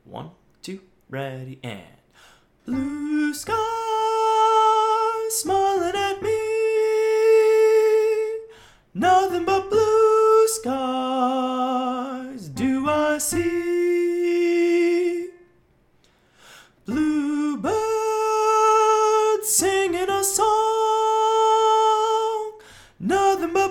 1, 2, ready, and blue skies smiling at me. Nothing but blue skies do I see. Bluebirds singing a song. Nothing but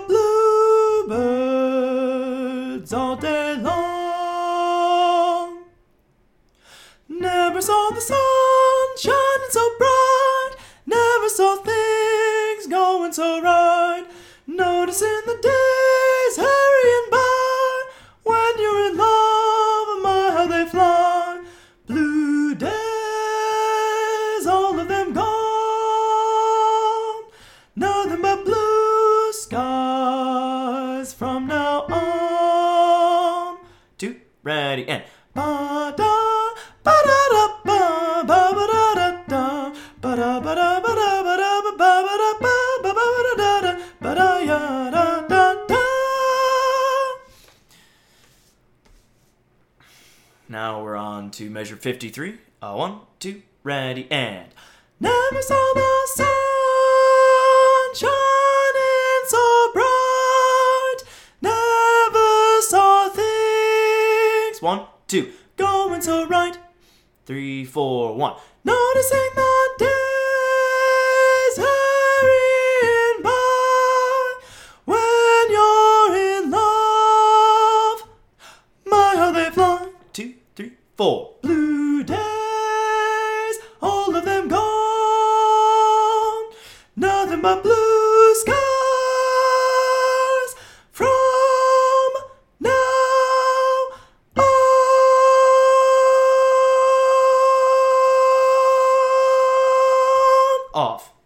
bluebirds all day long. Never saw the sun shining so bright. Never saw things going so right. Noticing the days hurrying by. When you're in love, my how they fly. Blue days, all of them gone. Nothing but blue skies from now on. 2, ready, and ba-da, ba-da-da-ba, ba-ba-da-da-da, ba-da-ba-da-ba-da-ba-da-ba-da-ba-da-ba, ba-ba-da-da-da, ba-da-ya-da-da-da. Now we're on to measure 53. 1, 2, ready, and never saw the sun shining so bright. Never saw things 1, 2, going so right. 3, 4, 1. Noticing the days hurrying by. When you're in love, my how they fly. 2, 3, 4. Blue days, all of them gone. Nothing but blue skies from now on. Off.